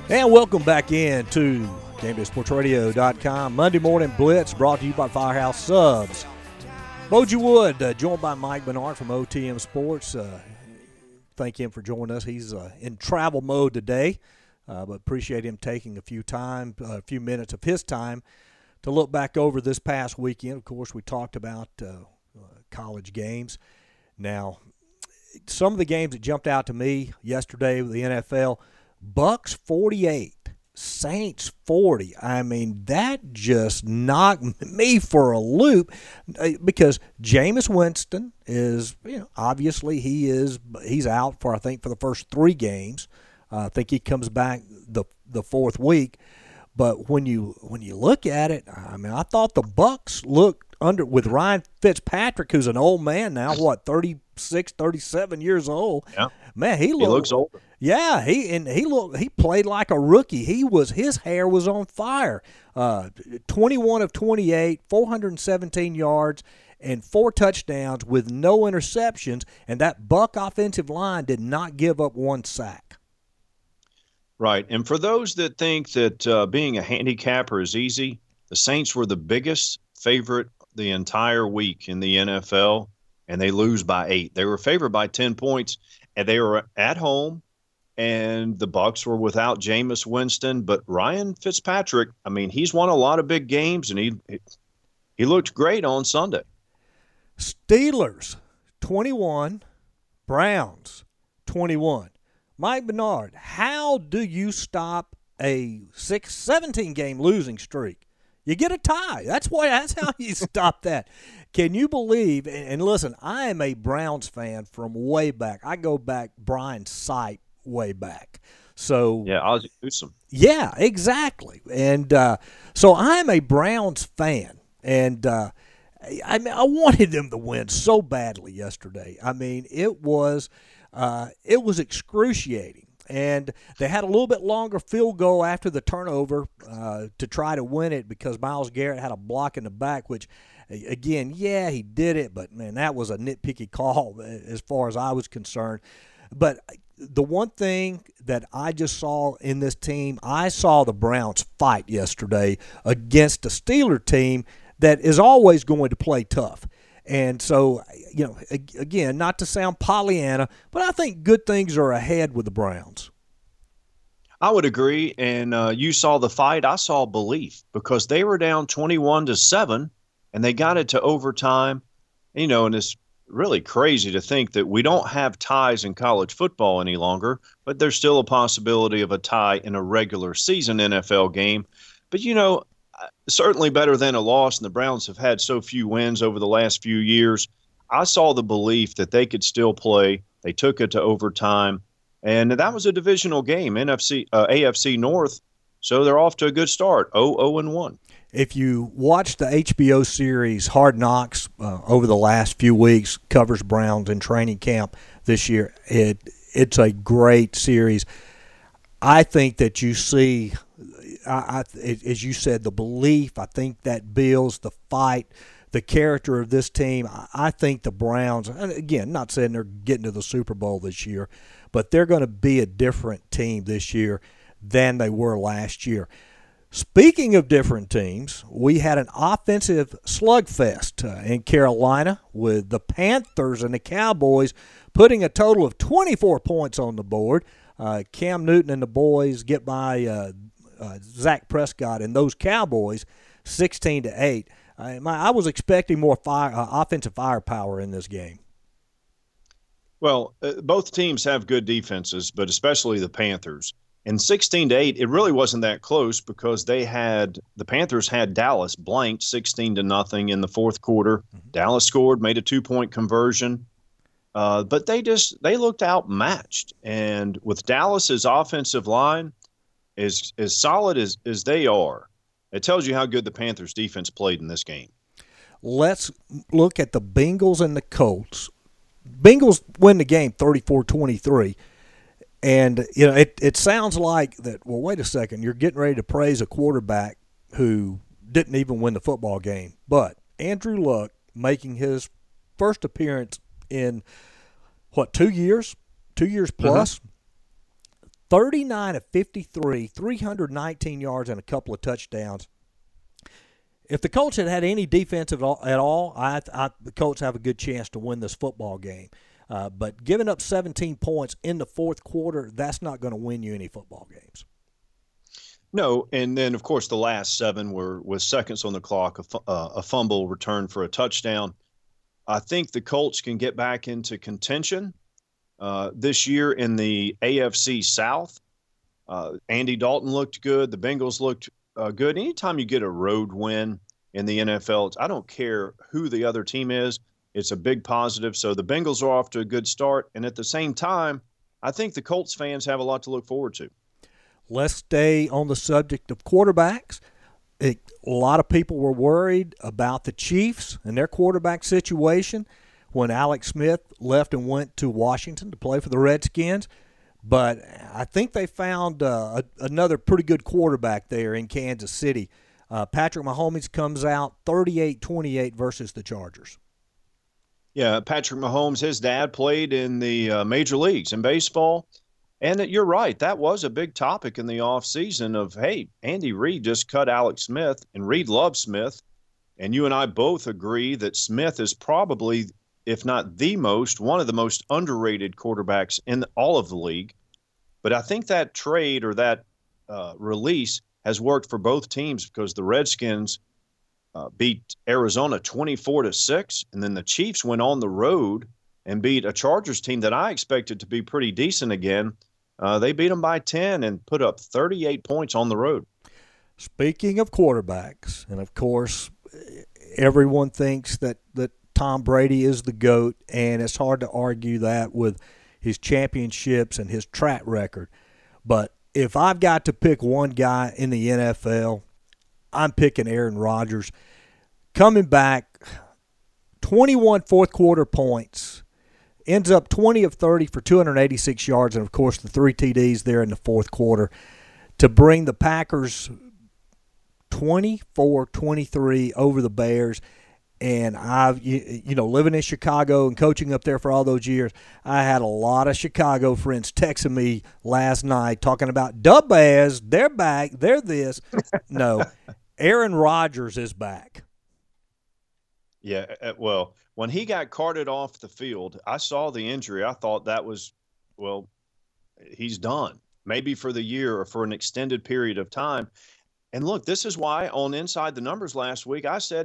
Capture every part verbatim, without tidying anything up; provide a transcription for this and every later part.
And welcome back in to Game Day Sports Radio dot com. Monday Morning Blitz brought to you by Firehouse Subs. Boji Wood, uh, joined by Mike Bernard from O T M Sports. Uh, thank him for joining us. He's uh, in travel mode today, uh, but appreciate him taking a few time, uh, a few minutes of his time to look back over this past weekend. Of course, we talked about uh, uh, college games. Now, some of the games that jumped out to me yesterday with the N F L, Bucks forty-eight, Saints forty. I mean, that just knocked me for a loop because Jameis Winston is, you know, obviously he is he's out for I think for the first three games. Uh, I think he comes back the the fourth week. But when you when you look at it, I mean, I thought the Bucks looked under with Ryan Fitzpatrick, who's an old man now, what, thirty-six, thirty-seven years old. Yeah. Man, he, looked, he looks older. Yeah, he and he looked he played like a rookie. He was his hair was on fire. Uh, twenty-one of twenty-eight, four hundred seventeen yards, and four touchdowns with no interceptions. And that Buck offensive line did not give up one sack. Right, and for those that think that uh, being a handicapper is easy, the Saints were the biggest favorite the entire week in the N F L, and they lose by eight. They were favored by ten points, and they were at home. And the Bucs were without Jameis Winston, but Ryan Fitzpatrick, I mean, he's won a lot of big games, and he he looked great on Sunday. Steelers, twenty-one, Browns, twenty-one. Mike Bernard, how do you stop a six, seventeen-game losing streak? You get a tie. That's why. That's how you stop that. Can you believe, and, and listen, I am a Browns fan from way back. I go back Brian Sipe way back. So yeah, Ozzie Newsome. Yeah, exactly. And uh, so I'm a Browns fan, and uh, I mean, I wanted them to win so badly yesterday. I mean, it was uh, it was excruciating, and they had a little bit longer field goal after the turnover uh, to try to win it because Myles Garrett had a block in the back, which. Again, yeah, he did it, but, man, that was a nitpicky call as far as I was concerned. But the one thing that I just saw in this team, I saw the Browns fight yesterday against a Steeler team that is always going to play tough. And so, you know, again, not to sound Pollyanna, but I think good things are ahead with the Browns. I would agree, and uh, you saw the fight. I saw belief because they were down twenty-one to seven. And they got it to overtime, you know, and it's really crazy to think that we don't have ties in college football any longer, but there's still a possibility of a tie in a regular season N F L game. But, you know, certainly better than a loss, and the Browns have had so few wins over the last few years. I saw the belief that they could still play. They took it to overtime, and that was a divisional game, N F C, uh, A F C North, so they're off to a good start, oh oh and one. If you watch the H B O series Hard Knocks uh, over the last few weeks, covers Browns in training camp this year, it it's a great series. I think that you see, I, I, as you said, the belief. I think that builds the fight, the character of this team. I, I think the Browns, and again, not saying they're getting to the Super Bowl this year, but they're going to be a different team this year than they were last year. Speaking of different teams, we had an offensive slugfest uh, in Carolina with the Panthers and the Cowboys putting a total of twenty-four points on the board. Uh, Cam Newton and the boys get by uh, uh, Dak Prescott and those Cowboys sixteen to eight. Uh, my, I was expecting more fire, uh, offensive firepower in this game. Well, uh, both teams have good defenses, but especially the Panthers. And sixteen to eight, it really wasn't that close because they had the Panthers had Dallas blanked sixteen to nothing in the fourth quarter. Mm-hmm. Dallas scored, made a two-point conversion. Uh, but they just they looked outmatched. And with Dallas's offensive line as as solid as, as they are, it tells you how good the Panthers defense played in this game. Let's look at the Bengals and the Colts. Bengals win the game thirty-four twenty-three. And, you know, it, it sounds like that, well, wait a second, you're getting ready to praise a quarterback who didn't even win the football game. But Andrew Luck making his first appearance in, what, two years? Two years plus? Mm-hmm. thirty-nine of fifty-three, three hundred nineteen yards and a couple of touchdowns. If the Colts had had any defense at all, at all I, I, the Colts have a good chance to win this football game. Uh, but giving up seventeen points in the fourth quarter, that's not going to win you any football games. No, and then, of course, the last seven were with seconds on the clock, a, uh, a fumble return for a touchdown. I think the Colts can get back into contention uh, this year in the A F C South. Uh, Andy Dalton looked good. The Bengals looked uh, good. Anytime you get a road win in the N F L, I don't care who the other team is. It's a big positive. So the Bengals are off to a good start. And at the same time, I think the Colts fans have a lot to look forward to. Let's stay on the subject of quarterbacks. It, a lot of people were worried about the Chiefs and their quarterback situation when Alex Smith left and went to Washington to play for the Redskins. But I think they found uh, a, another pretty good quarterback there in Kansas City. Uh, Patrick Mahomes comes out thirty-eight twenty-eight versus the Chargers. Yeah, Patrick Mahomes, his dad played in the uh, major leagues in baseball. And you're right, that was a big topic in the offseason of, hey, Andy Reid just cut Alex Smith, and Reid loves Smith. And you and I both agree that Smith is probably, if not the most, one of the most underrated quarterbacks in all of the league. But I think that trade or that uh, release has worked for both teams because the Redskins Uh, beat Arizona twenty-four to six, and then the Chiefs went on the road and beat a Chargers team that I expected to be pretty decent again. Uh, they beat them by ten and put up thirty-eight points on the road. Speaking of quarterbacks, and of course, everyone thinks that, that Tom Brady is the GOAT, and it's hard to argue that with his championships and his track record. But if I've got to pick one guy in the N F L, I'm picking Aaron Rodgers. Coming back, twenty-one fourth quarter points, ends up twenty of thirty for two hundred eighty-six yards, and of course the three T Ds there in the fourth quarter to bring the Packers twenty-four twenty-three over the Bears. And I've, you, you know, living in Chicago and coaching up there for all those years, I had a lot of Chicago friends texting me last night talking about the Bears, they're back, they're this. No, Aaron Rodgers is back. Yeah, well, when he got carted off the field, I saw the injury. I thought that was, well, he's done, maybe for the year or for an extended period of time. And look, this is why on Inside the Numbers last week, I said,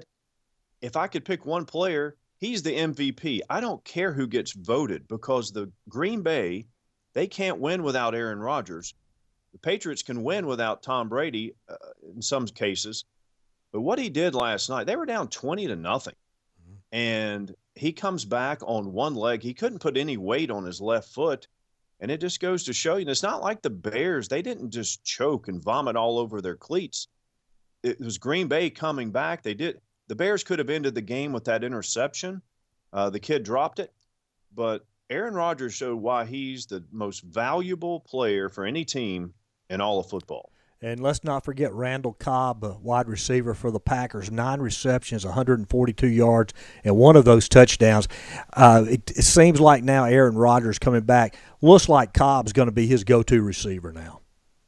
if I could pick one player, he's the M V P. I don't care who gets voted because the Green Bay, they can't win without Aaron Rodgers. The Patriots can win without Tom Brady uh, in some cases. But what he did last night, they were down twenty to nothing. Mm-hmm. And he comes back on one leg. He couldn't put any weight on his left foot. And it just goes to show you, and it's not like the Bears. They didn't just choke and vomit all over their cleats. It was Green Bay coming back. They did. The Bears could have ended the game with that interception. Uh, the kid dropped it. But Aaron Rodgers showed why he's the most valuable player for any team in all of football. And let's not forget Randall Cobb, a wide receiver for the Packers, nine receptions, one hundred forty-two yards, and one of those touchdowns. Uh, it, it seems like now Aaron Rodgers coming back. Looks like Cobb's going to be his go-to receiver now.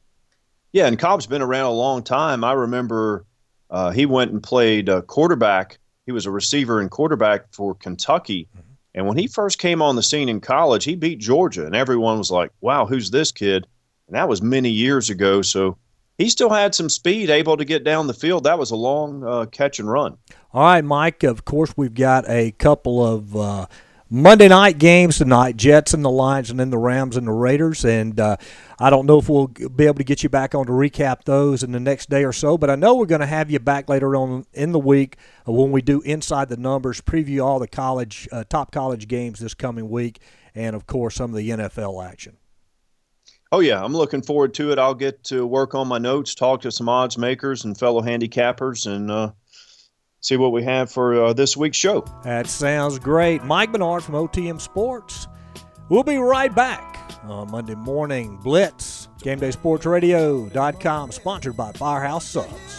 Yeah, and Cobb's been around a long time. I remember uh, he went and played uh, quarterback. He was a receiver and quarterback for Kentucky. Mm-hmm. And when he first came on the scene in college, he beat Georgia, and everyone was like, wow, who's this kid? And that was many years ago, so he still had some speed, able to get down the field. That was a long uh, catch and run. All right, Mike, of course we've got a couple of uh, Monday night games tonight, Jets and the Lions and then the Rams and the Raiders. And uh, I don't know if we'll be able to get you back on to recap those in the next day or so, but I know we're going to have you back later on in the week when we do Inside the Numbers, preview all the college uh, top college games this coming week, and, of course, some of the N F L action. Oh, yeah, I'm looking forward to it. I'll get to work on my notes, talk to some odds makers and fellow handicappers, and uh, see what we have for uh, this week's show. That sounds great. Mike Bernard from O T M Sports. We'll be right back on Monday Morning Blitz, Game Day Sports Radio dot com, sponsored by Firehouse Subs.